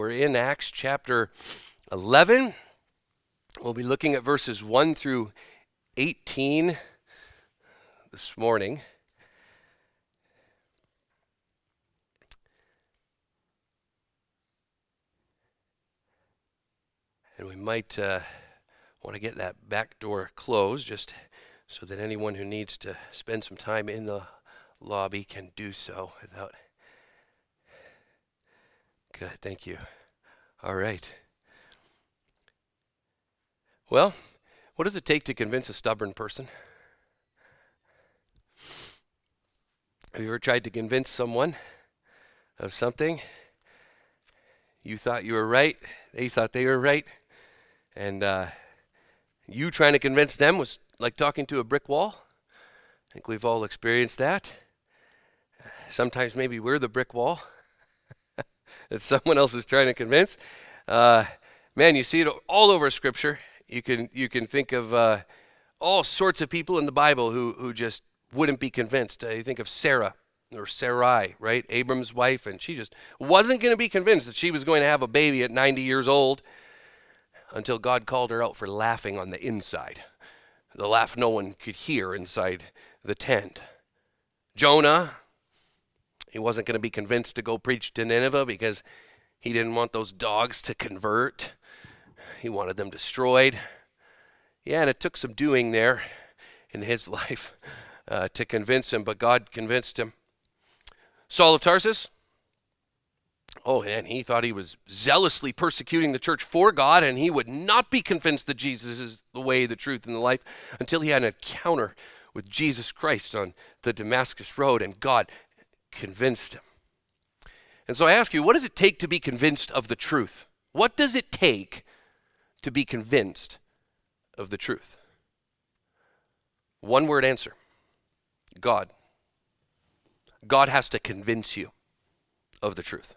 We're in Acts chapter 11. We'll be looking at verses 1 through 18 this morning. And we might want to get that back door closed just so that anyone who needs to spend some time in the lobby can do so without... Good, thank you. All right. Well, what does it take to convince a stubborn person? Have you ever tried to convince someone of something? You thought you were right, they thought they were right, and you trying to convince them was like talking to a brick wall. I think we've all experienced that. Sometimes maybe we're the brick wall that someone else is trying to convince. Man, you see it all over Scripture. You can think of all sorts of people in the Bible who just wouldn't be convinced. You think of Sarah or Sarai, right? Abram's wife, and she just wasn't going to be convinced that she was going to have a baby at 90 years old until God called her out for laughing on the inside. The laugh no one could hear inside the tent. Jonah, he wasn't going to be convinced to go preach to Nineveh because he didn't want those dogs to convert. He wanted them destroyed. Yeah, and it took some doing there in his life to convince him, but God convinced him. Saul of Tarsus, oh, and he thought he was zealously persecuting the church for God, and he would not be convinced that Jesus is the way, the truth, and the life until he had an encounter with Jesus Christ on the Damascus Road, and God convinced him. And so I ask you, what does it take to be convinced of the truth? What does it take to be convinced of the truth? One word answer: God. God has to convince you of the truth.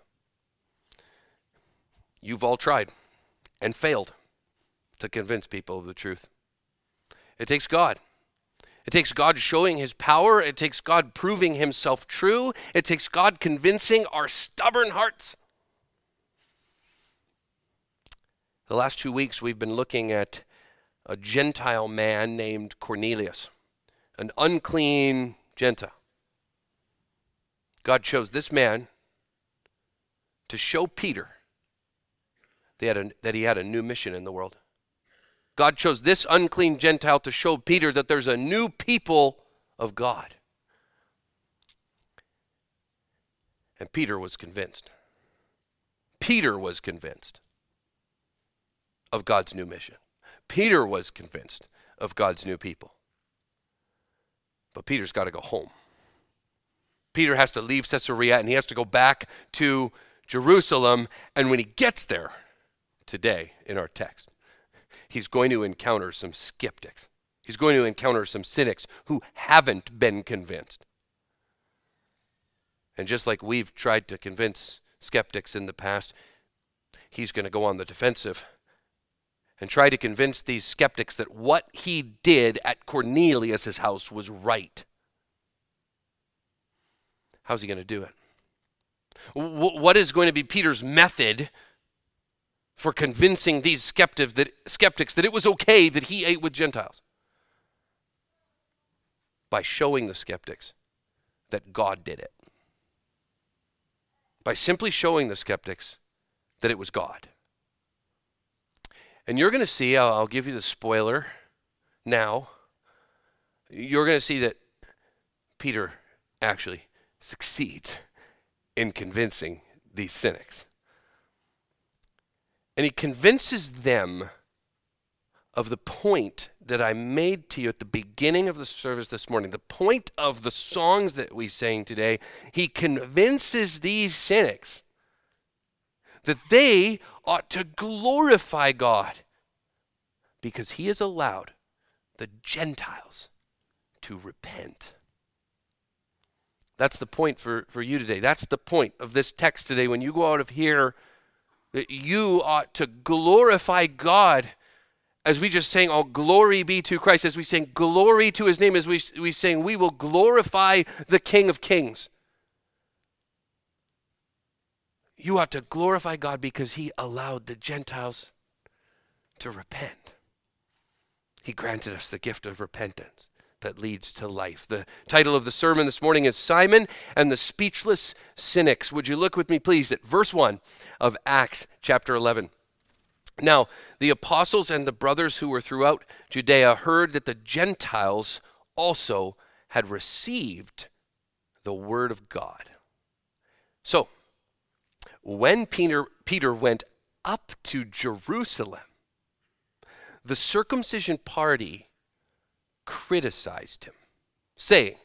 You've all tried and failed to convince people of the truth. It takes God. It takes God showing his power. It takes God proving himself true. It takes God convincing our stubborn hearts. The last 2 weeks we've been looking at a Gentile man named Cornelius, an unclean Gentile. God chose this man to show Peter that he had a new mission in the world. God chose this unclean Gentile to show Peter that there's a new people of God. And Peter was convinced. Peter was convinced of God's new mission. Peter was convinced of God's new people. But Peter's got to go home. Peter has to leave Caesarea and he has to go back to Jerusalem. And when he gets there today in our text, he's going to encounter some skeptics. He's going to encounter some cynics who haven't been convinced. And just like we've tried to convince skeptics in the past, he's going to go on the defensive and try to convince these skeptics that what he did at Cornelius' house was right. How's he going to do it? What is going to be Peter's method for convincing these skeptics that it was okay that he ate with Gentiles? By showing the skeptics that God did it. By simply showing the skeptics that it was God. And you're going to see, I'll give you the spoiler now, you're going to see that Peter actually succeeds in convincing these cynics. And he convinces them of the point that I made to you at the beginning of the service this morning, the point of the songs that we sang today. He convinces these cynics that they ought to glorify God because he has allowed the Gentiles to repent. That's the point for you today. That's the point of this text today. When you go out of here, that you ought to glorify God, as we just sang, all glory be to Christ, as we sing glory to his name, as we sing, we will glorify the King of Kings. You ought to glorify God because he allowed the Gentiles to repent. He granted us the gift of repentance that leads to life. The title of the sermon this morning is Simon and the Speechless Cynics. Would you look with me, please, at verse 1 of Acts chapter 11. Now, the apostles and the brothers who were throughout Judea heard that the Gentiles also had received the word of God. So, when Peter went up to Jerusalem, the circumcision party criticized him, saying,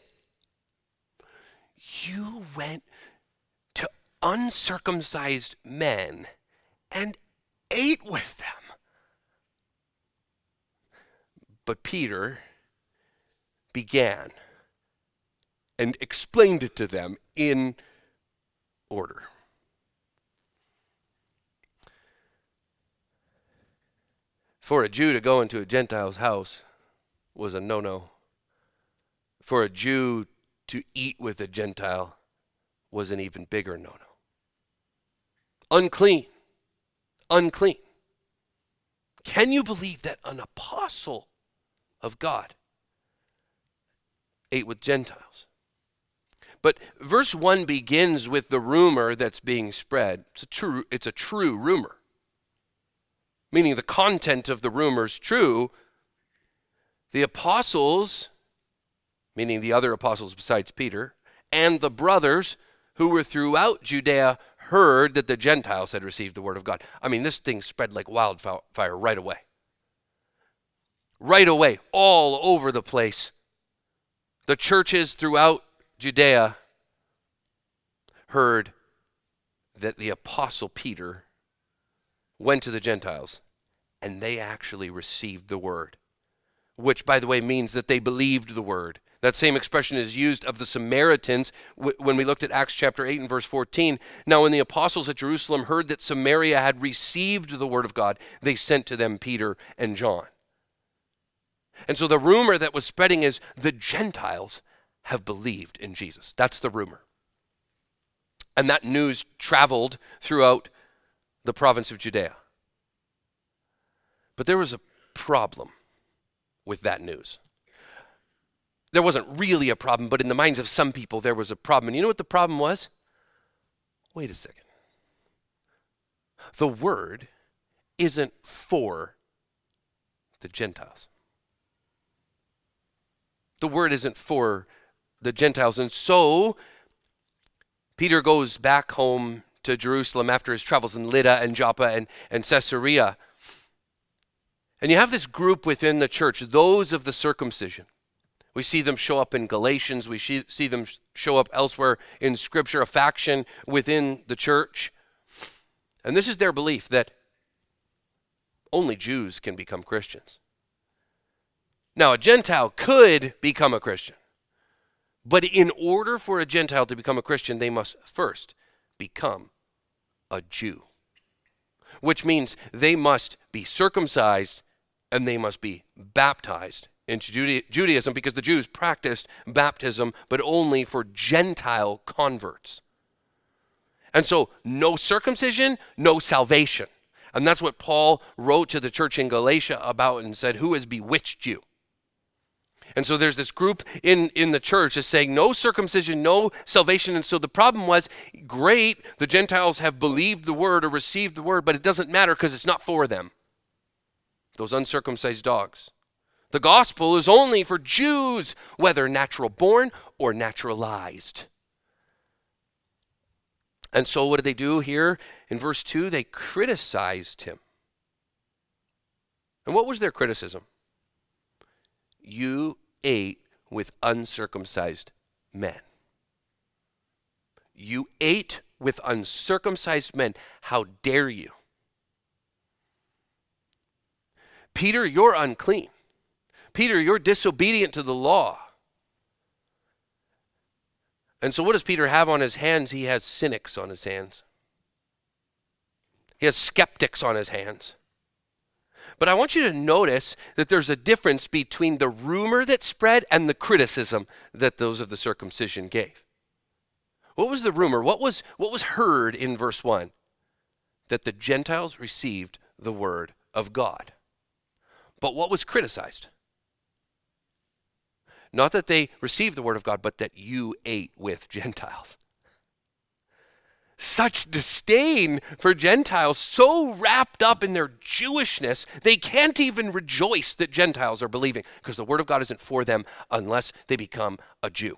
"You went to uncircumcised men and ate with them." But Peter began and explained it to them in order. For a Jew to go into a Gentile's house was a no-no. For a Jew to eat with a Gentile was an even bigger no-no. Unclean. Unclean. Can you believe that an apostle of God ate with Gentiles? But verse 1 begins with the rumor that's being spread. It's a true rumor. Meaning the content of the rumor is true. The apostles, meaning the other apostles besides Peter, and the brothers who were throughout Judea heard that the Gentiles had received the word of God. I mean, this thing spread like wildfire right away. Right away, all over the place. The churches throughout Judea heard that the apostle Peter went to the Gentiles and they actually received the word, which, by the way, means that they believed the word. That same expression is used of the Samaritans when we looked at Acts chapter 8 and verse 14. Now, when the apostles at Jerusalem heard that Samaria had received the word of God, they sent to them Peter and John. And so the rumor that was spreading is the Gentiles have believed in Jesus. That's the rumor. And that news traveled throughout the province of Judea. But there was a problem with that news. There wasn't really a problem, but in the minds of some people, there was a problem. And you know what the problem was? Wait a second. The word isn't for the Gentiles. The word isn't for the Gentiles. And so Peter goes back home to Jerusalem after his travels in Lydda and Joppa and Caesarea. And you have this group within the church, those of the circumcision. We see them show up in Galatians. We see them show up elsewhere in Scripture, a faction within the church. And this is their belief that only Jews can become Christians. Now, a Gentile could become a Christian. But in order for a Gentile to become a Christian, they must first become a Jew. Which means they must be circumcised and they must be baptized into Judaism, because the Jews practiced baptism, but only for Gentile converts. And so no circumcision, no salvation. And that's what Paul wrote to the church in Galatia about and said, who has bewitched you? And so there's this group in the church that's saying no circumcision, no salvation. And so the problem was, great, the Gentiles have believed the word or received the word, but it doesn't matter because it's not for them. Those uncircumcised dogs. The gospel is only for Jews, whether natural born or naturalized. And so what did they do here in verse 2? They criticized him. And what was their criticism? You ate with uncircumcised men. You ate with uncircumcised men. How dare you? Peter, you're unclean. Peter, you're disobedient to the law. And so what does Peter have on his hands? He has cynics on his hands. He has skeptics on his hands. But I want you to notice that there's a difference between the rumor that spread and the criticism that those of the circumcision gave. What was the rumor? What was heard in verse 1? That the Gentiles received the word of God. But what was criticized? Not that they received the word of God, but that you ate with Gentiles. Such disdain for Gentiles, so wrapped up in their Jewishness, they can't even rejoice that Gentiles are believing, because the word of God isn't for them unless they become a Jew.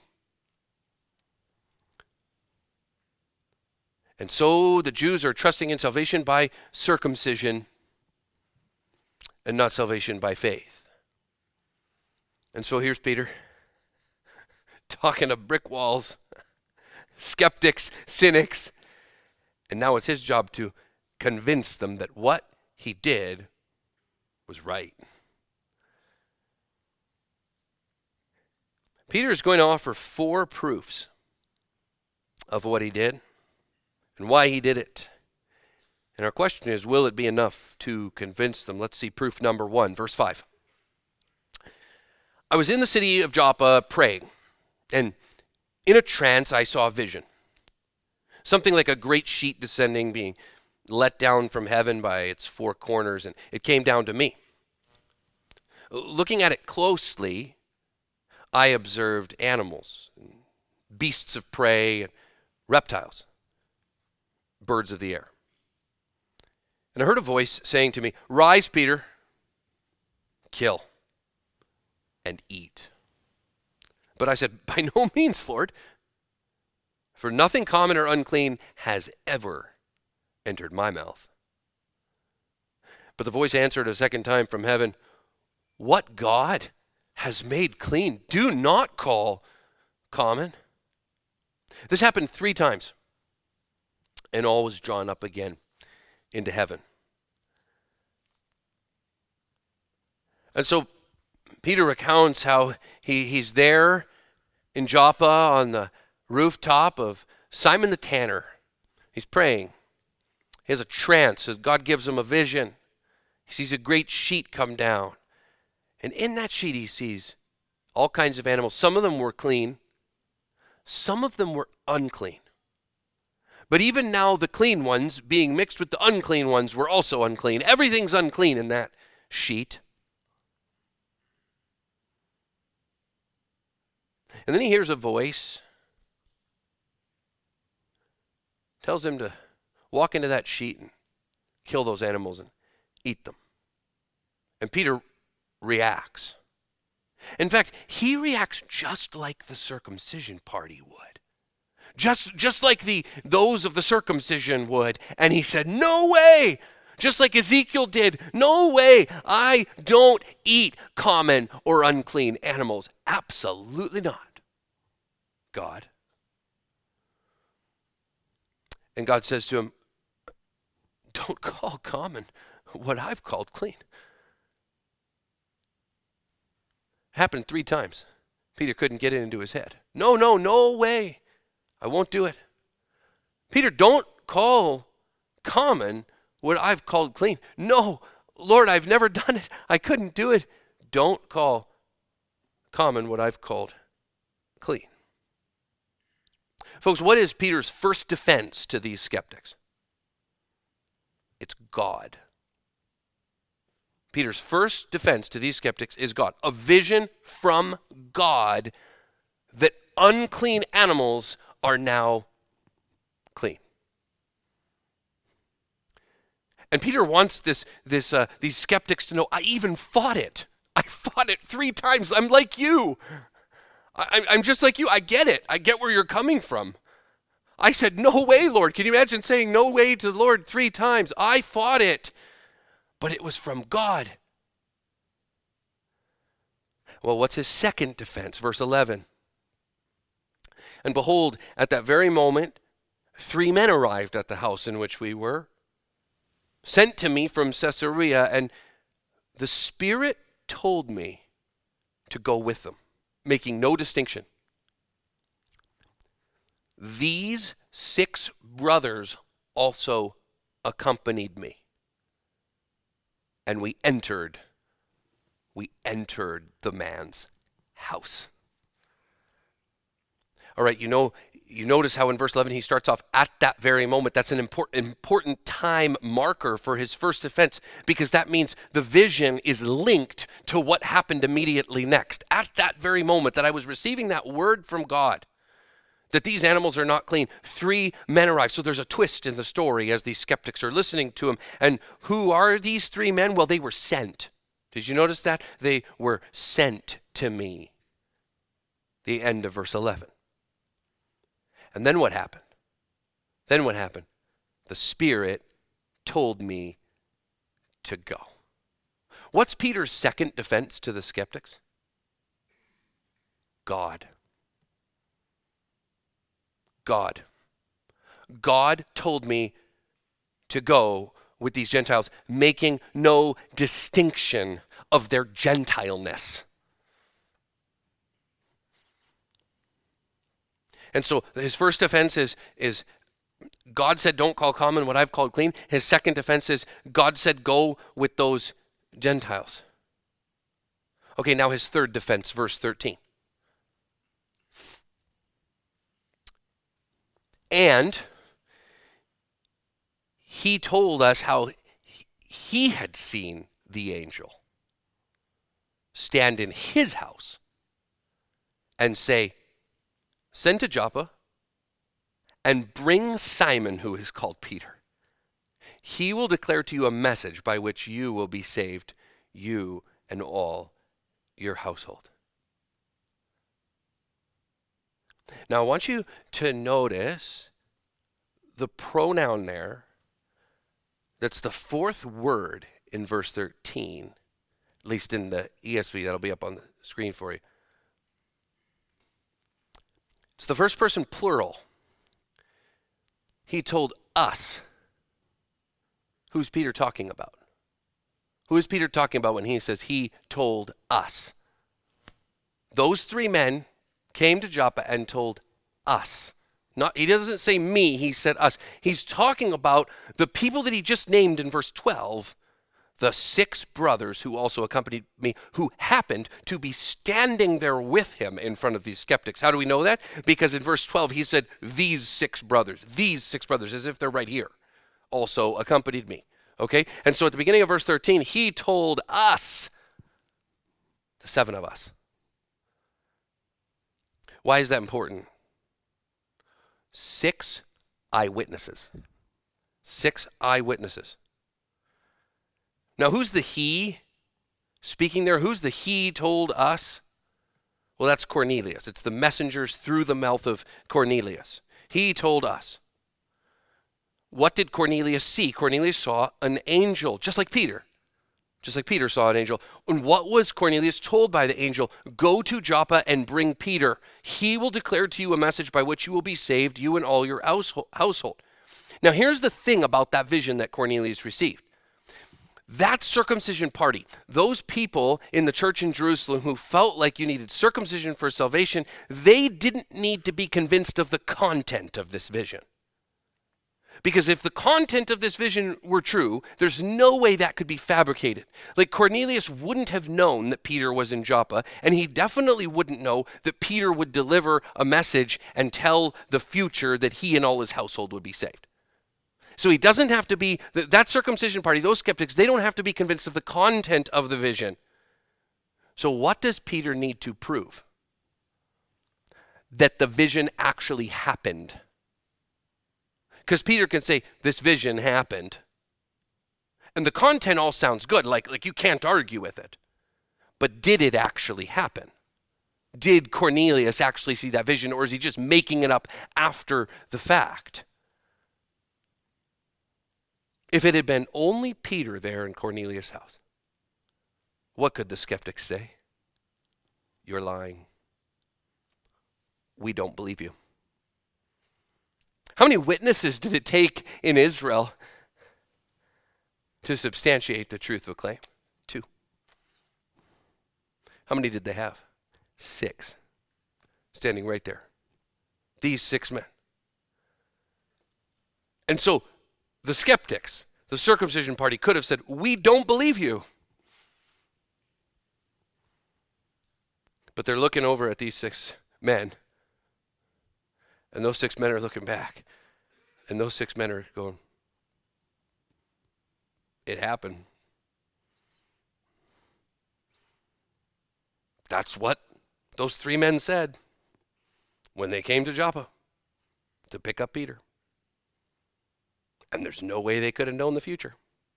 And so the Jews are trusting in salvation by circumcision and not salvation by faith. And so here's Peter talking to brick walls, skeptics, cynics, and now it's his job to convince them that what he did was right. Peter is going to offer 4 proofs of what he did and why he did it. And our question is, will it be enough to convince them? Let's see proof number 1, verse 5. I was in the city of Joppa praying, and in a trance I saw a vision. Something like a great sheet descending, being let down from heaven by its 4 corners, and it came down to me. Looking at it closely, I observed animals, beasts of prey, and reptiles, birds of the air. And I heard a voice saying to me, "Rise, Peter, kill, and eat." But I said, "By no means, Lord, for nothing common or unclean has ever entered my mouth." But the voice answered a second time from heaven, "What God has made clean, do not call common." This happened 3 times, and all was drawn up again into heaven. And so Peter recounts how he's there in Joppa on the rooftop of Simon the tanner. He's praying. He has a trance. God gives him a vision. He sees a great sheet come down. And in that sheet he sees all kinds of animals. Some of them were clean. Some of them were unclean. But even now the clean ones being mixed with the unclean ones were also unclean. Everything's unclean in that sheet. And then he hears a voice. Tells him to walk into that sheet and kill those animals and eat them. And Peter reacts. In fact, he reacts just like the circumcision party would. Just like those of the circumcision would. And he said, "No way!" Just like Ezekiel did, "No way! I don't eat common or unclean animals." Absolutely not, God. And God says to him, "Don't call common what I've called clean." It happened 3 times. Peter couldn't get it into his head. No way. I won't do it. Peter, don't call common what I've called clean. No, Lord, I've never done it. I couldn't do it. Don't call common what I've called clean. Folks, what is Peter's first defense to these skeptics? It's God. Peter's first defense to these skeptics is God. A vision from God that unclean animals are now clean. And Peter wants these skeptics to know, I even fought it. I fought it 3 times. I'm like you. I'm just like you. I get it. I get where you're coming from. I said, "No way, Lord." Can you imagine saying no way to the Lord 3 times? I fought it, but it was from God. Well, what's his second defense? Verse 11. "And behold, at that very moment, 3 men arrived at the house in which we were, sent to me from Caesarea, and the Spirit told me to go with them," making no distinction. "These 6 brothers also accompanied me, and we entered the man's house." All right, you notice how in verse 11 he starts off at that very moment. That's an important time marker for his first offense, because that means the vision is linked to what happened immediately next. At that very moment that I was receiving that word from God, that these animals are not clean, 3 men arrive. So there's a twist in the story as these skeptics are listening to him. And who are these 3 men? Well, they were sent. Did you notice that? They were sent to me. The end of verse 11. And then what happened? The Spirit told me to go. What's Peter's second defense to the skeptics? God. God told me to go with these Gentiles, making no distinction of their Gentileness. And so his first defense is God said, don't call common what I've called clean. His second defense is God said, go with those Gentiles. Okay, now his third defense, verse 13. And he told us how he had seen the angel stand in his house and say, send to Joppa and bring Simon, who is called Peter. He will declare to you a message by which you will be saved, you and all your household. Now, I want you to notice the pronoun there. That's the 4th word in verse 13, at least in the ESV. That'll be up on the screen for you. It's the first person plural. He told us. Who's Peter talking about? Who is Peter talking about when he says he told us? Those 3 men came to Joppa and told us. He doesn't say me, he said us. He's talking about the people that he just named in verse 12, the 6 brothers who also accompanied me, who happened to be standing there with him in front of these skeptics. How do we know that? Because in verse 12 he said, these 6 brothers, as if they're right here, also accompanied me. Okay? And so at the beginning of verse 13, he told us, the 7 of us. Why is that important? 6 eyewitnesses. 6 eyewitnesses. Now, who's the he speaking there? Who's the he told us? Well, that's Cornelius. It's the messengers through the mouth of Cornelius. He told us. What did Cornelius see? Cornelius saw an angel, just like Peter. Just like Peter saw an angel. And what was Cornelius told by the angel? Go to Joppa and bring Peter. He will declare to you a message by which you will be saved, you and all your household. Now, here's the thing about that vision that Cornelius received. That circumcision party, those people in the church in Jerusalem who felt like you needed circumcision for salvation, they didn't need to be convinced of the content of this vision. Because if the content of this vision were true, there's no way that could be fabricated. Like Cornelius wouldn't have known that Peter was in Joppa, and he definitely wouldn't know that Peter would deliver a message and tell the future that he and all his household would be saved. So he doesn't have to be, that circumcision party, those skeptics, they don't have to be convinced of the content of the vision. So what does Peter need to prove? That the vision actually happened. Because Peter can say, this vision happened. And the content all sounds good, like you can't argue with it. But did it actually happen? Did Cornelius actually see that vision, or is he just making it up after the fact? If it had been only Peter there in Cornelius' house, what could the skeptics say? You're lying. We don't believe you. How many witnesses did it take in Israel to substantiate the truth of a claim? 2. How many did they have? 6. Standing right there. These 6 men. And so the skeptics, the circumcision party, could have said, we don't believe you. But they're looking over at these 6 men. And those 6 men are looking back. And those 6 men are going, it happened. That's what those 3 men said when they came to Joppa to pick up Peter. And there's no way they could have known the future.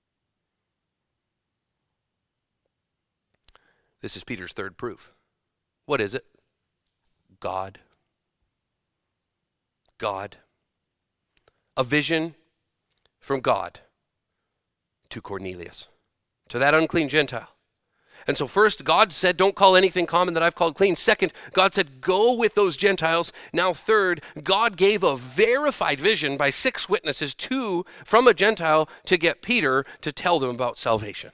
This is Peter's third proof. What is it? God. God. A vision from God to Cornelius, to that unclean Gentile. And so first, God said, don't call anything common that I've called clean. Second, God said, go with those Gentiles. Now third, God gave a verified vision by 6 witnesses, 2 from a Gentile, to get Peter to tell them about salvation.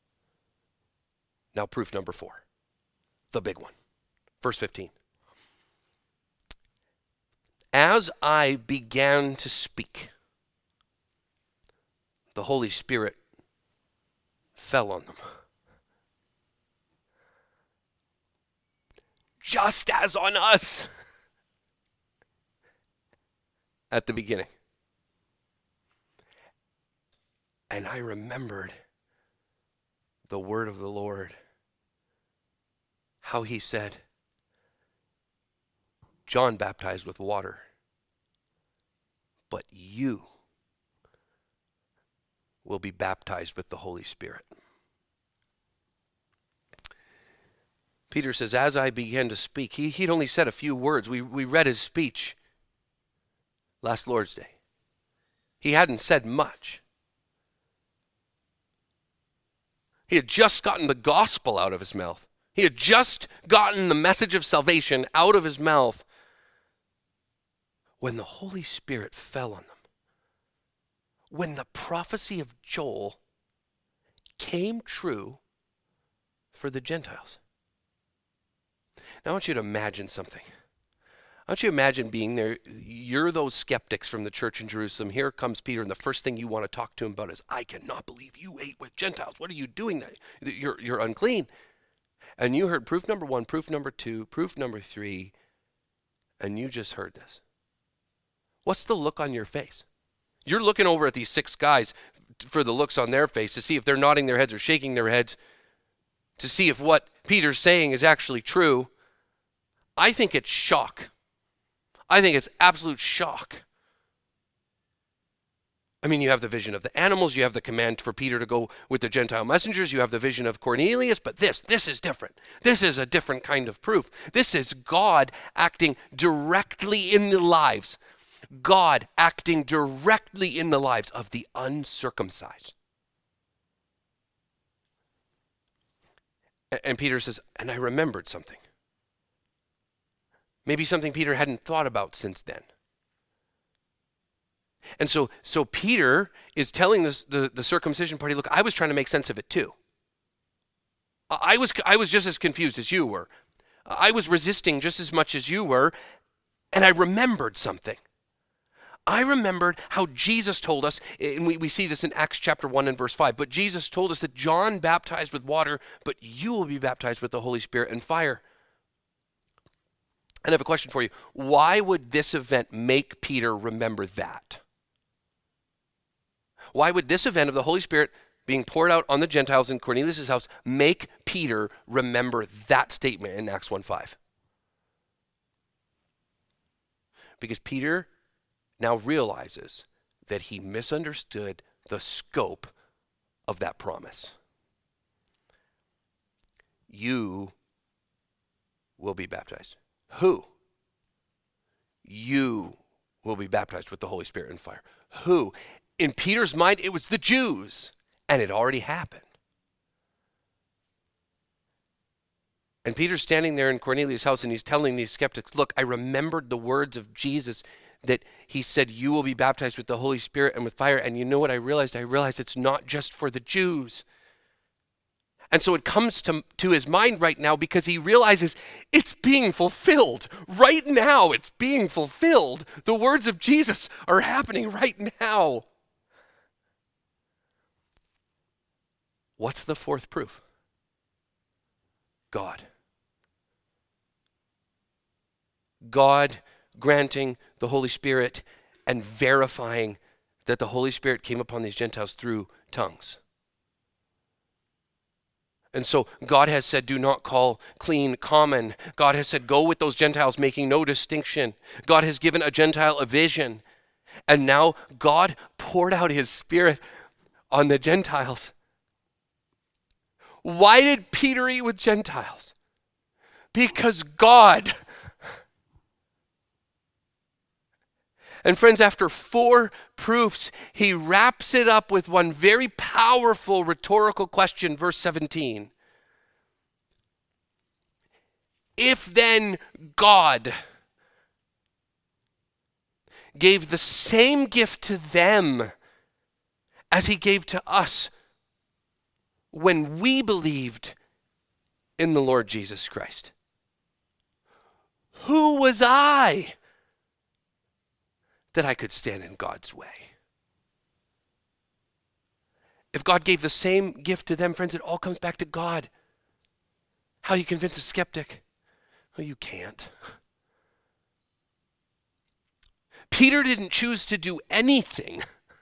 Now proof number 4, the big one. Verse 15. As I began to speak, the Holy Spirit fell on them. Just as on us at the beginning. And I remembered the word of the Lord, how he said, John baptized with water, but you will be baptized with the Holy Spirit. Peter says, as I began to speak, he'd only said a few words. We read his speech last Lord's Day. He hadn't said much. He had just gotten the gospel out of his mouth. He had just gotten the message of salvation out of his mouth when the Holy Spirit fell on them. When the prophecy of Joel came true for the Gentiles. Now I want you to imagine something. I want you to imagine being there. You're those skeptics from the church in Jerusalem. Here comes Peter, and the first thing you want to talk to him about is, I cannot believe you ate with Gentiles. What are you doing there? You're unclean. And you heard proof number 1, proof number 2, proof number 3, and you just heard this. What's the look on your face? You're looking over at these 6 guys for the looks on their face to see if they're nodding their heads or shaking their heads, to see if what Peter's saying is actually true. I think it's shock. I think it's absolute shock. I mean, you have the vision of the animals, you have the command for Peter to go with the Gentile messengers, you have the vision of Cornelius, but this is different. This is a different kind of proof. This is God acting directly in the lives. God acting directly in the lives of the uncircumcised. And Peter says, and I remembered something. Maybe something Peter hadn't thought about since then. And so Peter is telling the circumcision party, look, I was trying to make sense of it too. I was just as confused as you were. I was resisting just as much as you were, and I remembered something. I remembered how Jesus told us, and we see this in Acts chapter 1 and verse 5, but Jesus told us that John baptized with water, but you will be baptized with the Holy Spirit and fire. And I have a question for you. Why would this event make Peter remember that? Why would this event of the Holy Spirit being poured out on the Gentiles in Cornelius' house make Peter remember that statement in Acts 1:5? Because Peter now realizes that he misunderstood the scope of that promise. You will be baptized. Who? You will be baptized with the Holy Spirit and fire. Who? In Peter's mind, it was the Jews, and it already happened. And Peter's standing there in Cornelius' house, and he's telling these skeptics, look, I remembered the words of Jesus that he said, you will be baptized with the Holy Spirit and with fire. And you know what I realized? I realized it's not just for the Jews. And so it comes to his mind right now because he realizes it's being fulfilled. Right now, it's being fulfilled. The words of Jesus are happening right now. What's the fourth proof? God. God granting the Holy Spirit and verifying that the Holy Spirit came upon these Gentiles through tongues. And so God has said, do not call clean common. God has said, go with those Gentiles, making no distinction. God has given a Gentile a vision. And now God poured out his Spirit on the Gentiles. Why did Peter eat with Gentiles? Because God. And friends, after 4 proofs, he wraps it up with one very powerful rhetorical question, verse 17. If then God gave the same gift to them as he gave to us when we believed in the Lord Jesus Christ, who was I that I could stand in God's way? If God gave the same gift to them, friends, it all comes back to God. How do you convince a skeptic? Well, you can't. Peter didn't choose to do anything.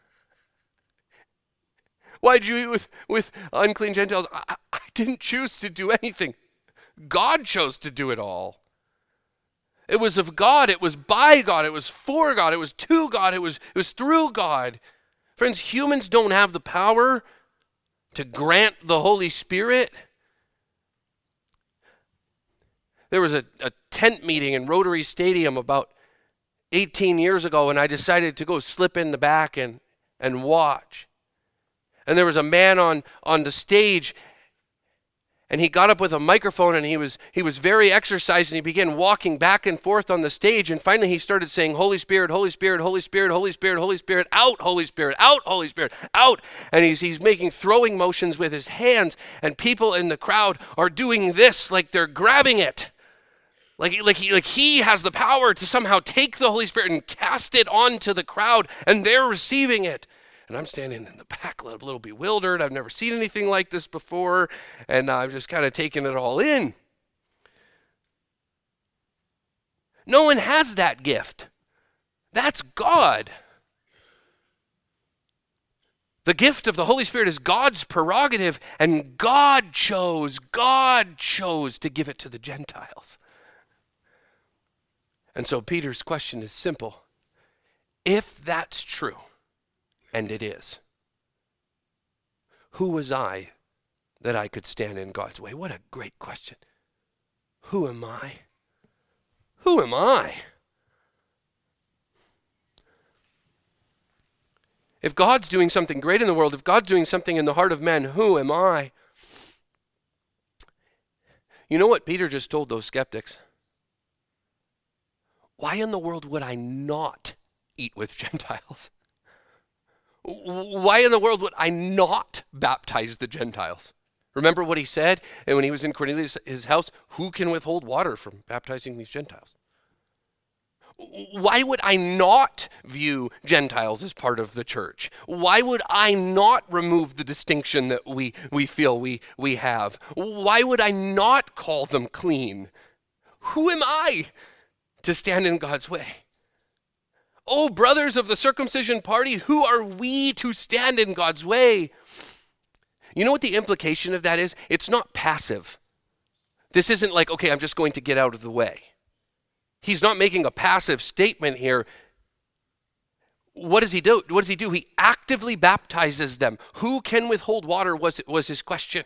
Why did you eat with unclean Gentiles? I didn't choose to do anything. God chose to do it all. It was of God. It was by God. It was for God. It was to God. It was through God. Friends, humans don't have the power to grant the Holy Spirit. There was a tent meeting in Rotary Stadium about 18 years ago, and I decided to go slip in the back and watch. And there was a man on the stage, and he got up with a microphone, and he was very exercised, and he began walking back and forth on the stage, and finally he started saying, Holy Spirit, Holy Spirit, Holy Spirit, Holy Spirit, Holy Spirit, out, Holy Spirit, out, Holy Spirit, out. And he's making throwing motions with his hands, and people in the crowd are doing this like they're grabbing it. Like he has the power to somehow take the Holy Spirit and cast it onto the crowd, and they're receiving it. And I'm standing in the back a little bewildered. I've never seen anything like this before, and I'm just kind of taking it all in. No one has that gift. That's God. The gift of the Holy Spirit is God's prerogative, and God chose to give it to the Gentiles. And so Peter's question is simple. If that's true, and it is, who was I that I could stand in God's way? What a great question. Who am I? Who am I? If God's doing something great in the world, if God's doing something in the heart of men, who am I? You know what Peter just told those skeptics? Why in the world would I not eat with Gentiles? Why in the world would I not baptize the Gentiles? Remember what he said? And when he was in Cornelius' his house, who can withhold water from baptizing these Gentiles? Why would I not view Gentiles as part of the church? Why would I not remove the distinction that we feel we have? Why would I not call them clean? Who am I to stand in God's way? Oh, brothers of the circumcision party, who are we to stand in God's way? You know what the implication of that is? It's not passive. This isn't like, okay, I'm just going to get out of the way. He's not making a passive statement here. What does he do? He actively baptizes them. Who can withhold water was his question.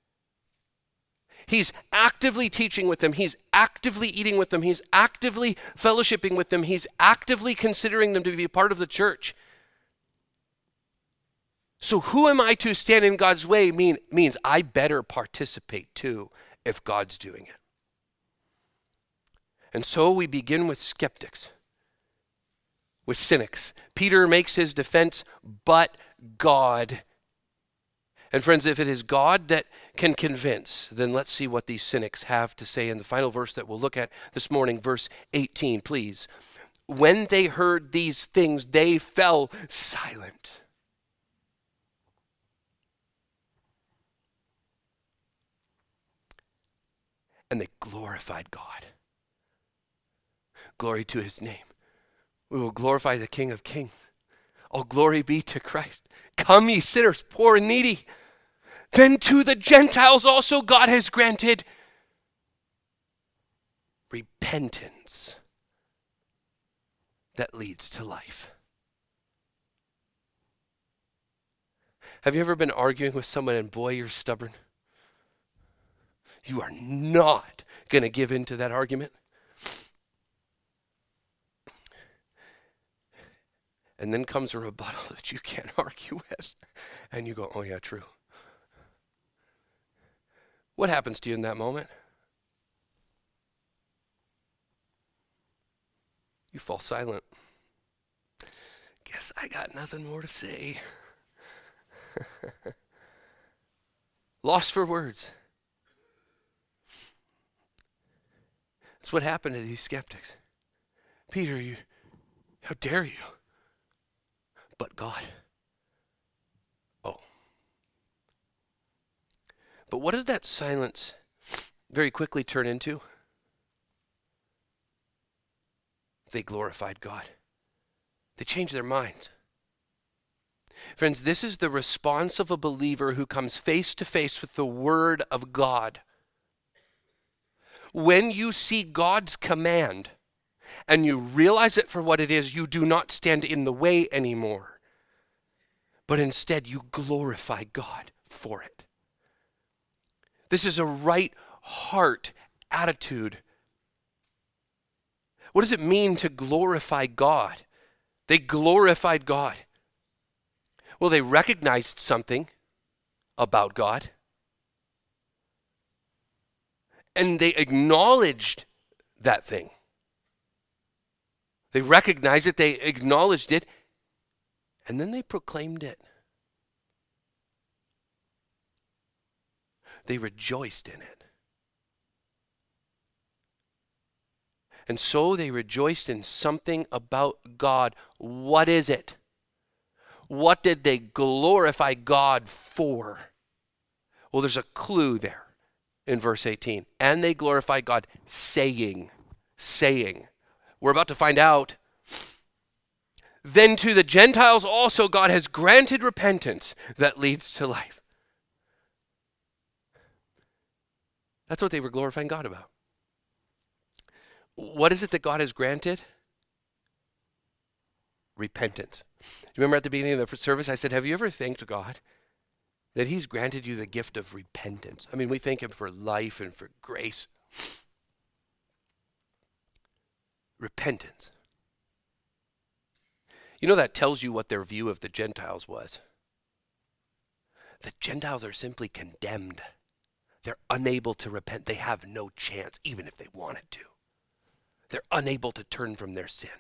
He's actively teaching with them. He's actively eating with them. He's actively fellowshipping with them. He's actively considering them to be a part of the church. So who am I to stand in God's way means I better participate too if God's doing it. And so we begin with skeptics, with cynics. Peter makes his defense, but God. And friends, if it is God that can convince, then let's see what these cynics have to say in the final verse that we'll look at this morning, verse 18, please. When they heard these things, they fell silent. And they glorified God. Glory to his name. We will glorify the King of Kings. All glory be to Christ. Come, ye sinners, poor and needy. Then to the Gentiles also God has granted repentance that leads to life. Have you ever been arguing with someone and boy, you're stubborn? You are not going to give in to that argument. And then comes a rebuttal that you can't argue with. And you go, oh yeah, true. What happens to you in that moment? You fall silent. Guess I got nothing more to say. Lost for words. That's what happened to these skeptics. Peter, how dare you? But God. Oh. But what does that silence very quickly turn into? They glorified God. They changed their minds. Friends, this is the response of a believer who comes face to face with the Word of God. When you see God's command and you realize it for what it is, you do not stand in the way anymore, but instead you glorify God for it. This is a right heart attitude. What does it mean to glorify God? They glorified God. Well, they recognized something about God. And they acknowledged that thing. They recognized it, they acknowledged it, and then they proclaimed it. They rejoiced in it. And so they rejoiced in something about God. What is it? What did they glorify God for? Well, there's a clue there in verse 18. And they glorified God saying. We're about to find out. Then to the Gentiles also God has granted repentance that leads to life. That's what they were glorifying God about. What is it that God has granted? Repentance. Remember at the beginning of the service, I said, have you ever thanked God that he's granted you the gift of repentance? I mean, we thank him for life and for grace. Repentance. You know, that tells you what their view of the Gentiles was. The Gentiles are simply condemned. They're unable to repent. They have no chance, even if they wanted to. They're unable to turn from their sin.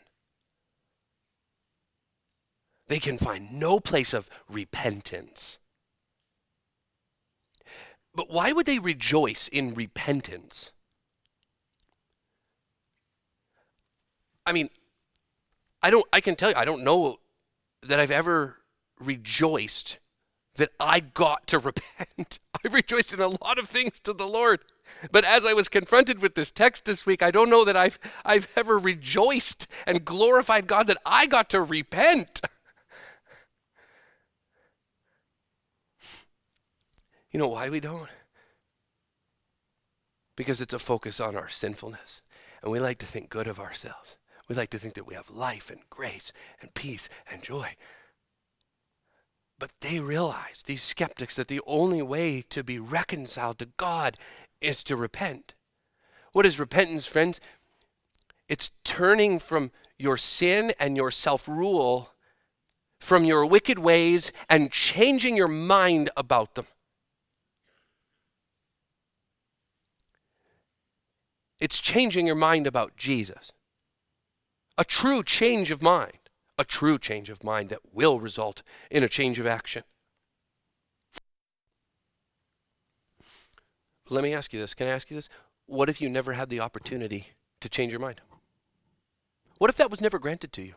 They can find no place of repentance. But why would they rejoice in repentance? I mean, I can tell you, I don't know that I've ever rejoiced that I got to repent. I've rejoiced in a lot of things to the Lord. But as I was confronted with this text this week, I don't know that I've ever rejoiced and glorified God that I got to repent. You know why we don't? Because it's a focus on our sinfulness. And we like to think good of ourselves. We like to think that we have life and grace and peace and joy. But they realize, these skeptics, that the only way to be reconciled to God is to repent. What is repentance, friends? It's turning from your sin and your self-rule, from your wicked ways, and changing your mind about them. It's changing your mind about Jesus. A true change of mind. A true change of mind that will result in a change of action. Let me ask you this. Can I ask you this? What if you never had the opportunity to change your mind? What if that was never granted to you?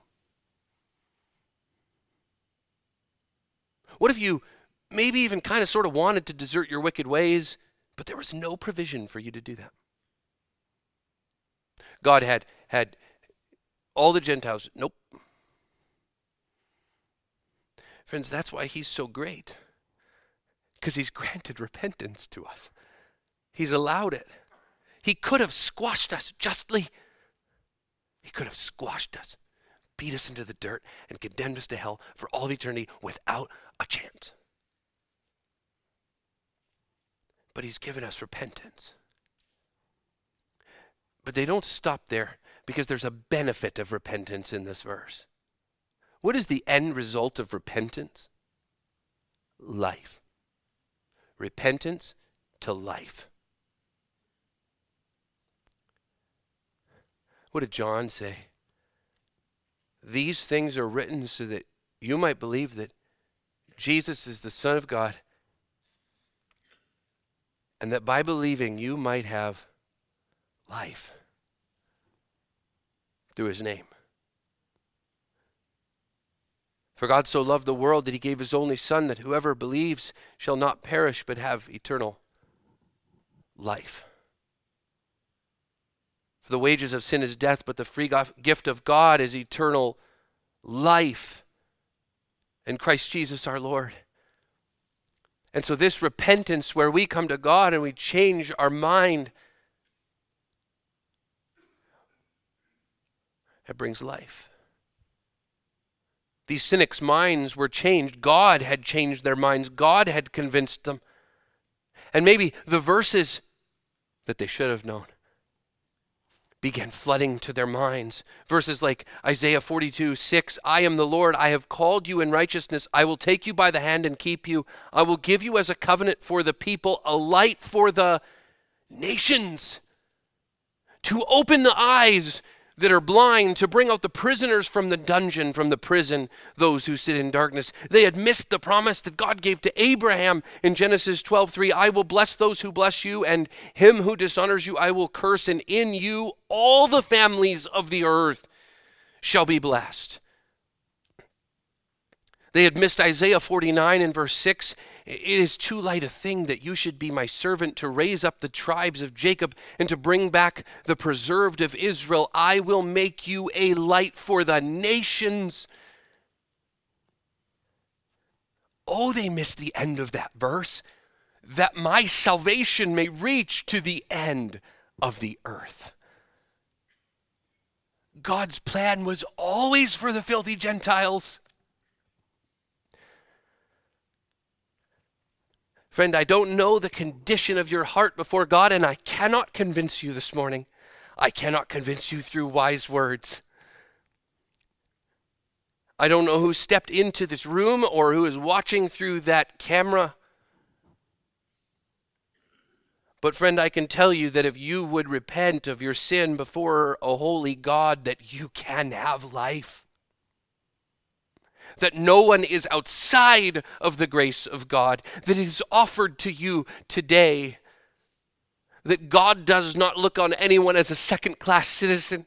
What if you maybe even kind of sort of wanted to desert your wicked ways, but there was no provision for you to do that? God had All the Gentiles, nope. Friends, that's why he's so great. Because he's granted repentance to us. He's allowed it. He could have squashed us justly. He could have squashed us, beat us into the dirt, and condemned us to hell for all of eternity without a chance. But he's given us repentance. But they don't stop there, because there's a benefit of repentance in this verse. What is the end result of repentance? Life. Repentance to life. What did John say? These things are written so that you might believe that Jesus is the Son of God, and that by believing you might have life through his name. For God so loved the world that he gave his only Son, that whoever believes shall not perish but have eternal life. For the wages of sin is death, but the free gift of God is eternal life in Christ Jesus our Lord. And so this repentance, where we come to God and we change our mind, it brings life. These cynics' minds were changed. God had changed their minds. God had convinced them. And maybe the verses that they should have known began flooding to their minds. Verses like Isaiah 42:6, I am the Lord, I have called you in righteousness. I will take you by the hand and keep you. I will give you as a covenant for the people, a light for the nations. To open the eyes that are blind, to bring out the prisoners from the dungeon, from the prison, those who sit in darkness. They had missed the promise that God gave to Abraham in Genesis 12:3. I will bless those who bless you, and him who dishonors you I will curse, and in you all the families of the earth shall be blessed. They had missed Isaiah 49 and verse 6. It is too light a thing that you should be my servant to raise up the tribes of Jacob and to bring back the preserved of Israel. I will make you a light for the nations. Oh, they missed the end of that verse. That my salvation may reach to the end of the earth. God's plan was always for the filthy Gentiles. Friend, I don't know the condition of your heart before God, and I cannot convince you this morning. I cannot convince you through wise words. I don't know who stepped into this room or who is watching through that camera. But friend, I can tell you that if you would repent of your sin before a holy God, that you can have life. That no one is outside of the grace of God, that is offered to you today. That God does not look on anyone as a second-class citizen.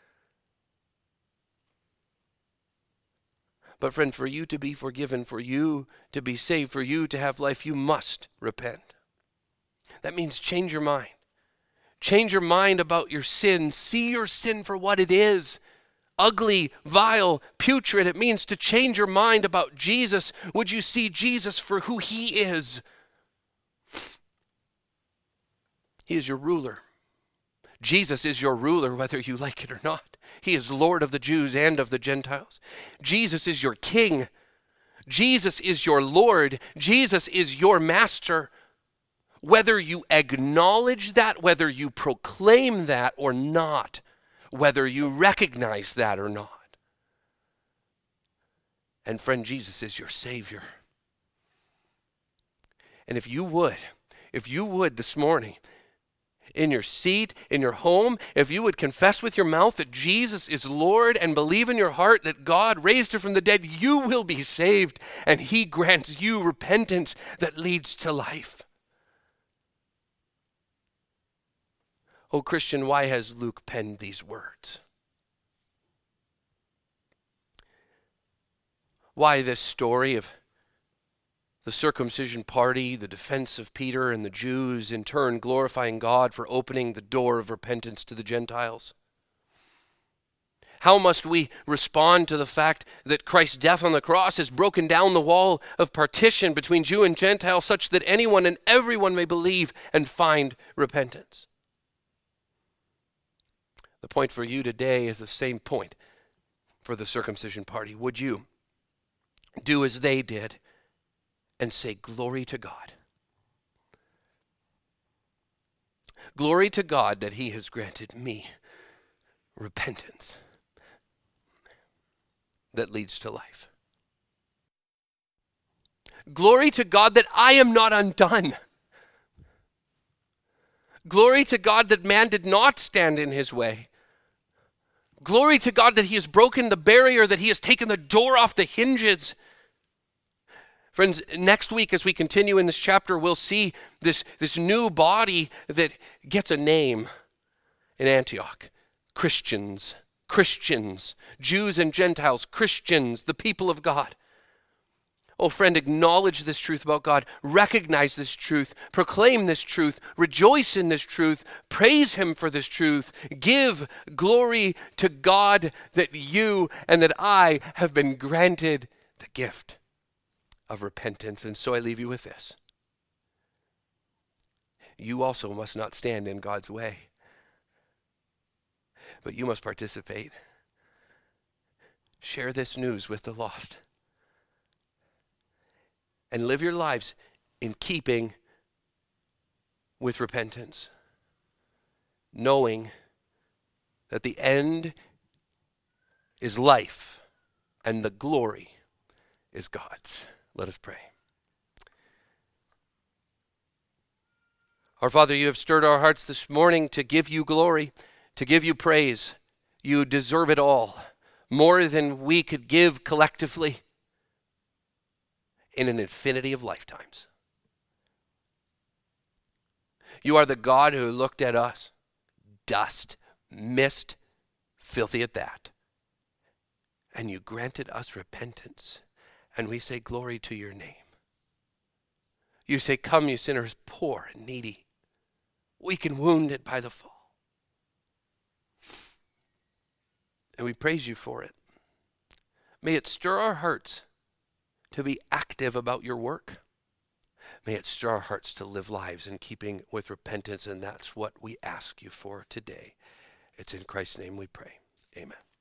But friend, for you to be forgiven, for you to be saved, for you to have life, you must repent. That means change your mind. Change your mind about your sin. See your sin for what it is. Ugly, vile, putrid. It means to change your mind about Jesus. Would you see Jesus for who he is? He is your ruler. Jesus is your ruler, whether you like it or not. He is Lord of the Jews and of the Gentiles. Jesus is your King. Jesus is your Lord. Jesus is your Master. Whether you acknowledge that, whether you proclaim that or not, whether you recognize that or not. And friend, Jesus is your Savior. And if you would this morning, in your seat, in your home, if you would confess with your mouth that Jesus is Lord and believe in your heart that God raised him from the dead, you will be saved, and he grants you repentance that leads to life. Oh, Christian, why has Luke penned these words? Why this story of the circumcision party, the defense of Peter and the Jews, in turn glorifying God for opening the door of repentance to the Gentiles? How must we respond to the fact that Christ's death on the cross has broken down the wall of partition between Jew and Gentile such that anyone and everyone may believe and find repentance? The point for you today is the same point for the circumcision party. Would you do as they did and say, glory to God? Glory to God that he has granted me repentance that leads to life. Glory to God that I am not undone. Glory to God that man did not stand in his way. Glory to God that he has broken the barrier, that he has taken the door off the hinges. Friends, next week as we continue in this chapter, we'll see this new body that gets a name in Antioch. Christians, Jews and Gentiles, Christians, the people of God. Oh, friend, acknowledge this truth about God. Recognize this truth. Proclaim this truth. Rejoice in this truth. Praise him for this truth. Give glory to God that you and that I have been granted the gift of repentance. And so I leave you with this. You also must not stand in God's way, but you must participate. Share this news with the lost. And live your lives in keeping with repentance, knowing that the end is life and the glory is God's. Let us pray. Our Father, you have stirred our hearts this morning to give you glory, to give you praise. You deserve it all, more than we could give collectively in an infinity of lifetimes. You are the God who looked at us, dust, mist, filthy at that, and you granted us repentance, and we say glory to your name. You say, come, you sinners, poor and needy, weak and wounded by the fall. And we praise you for it. May it stir our hearts to be active about your work. May it stir our hearts to live lives in keeping with repentance, and that's what we ask you for today. It's in Christ's name we pray. Amen.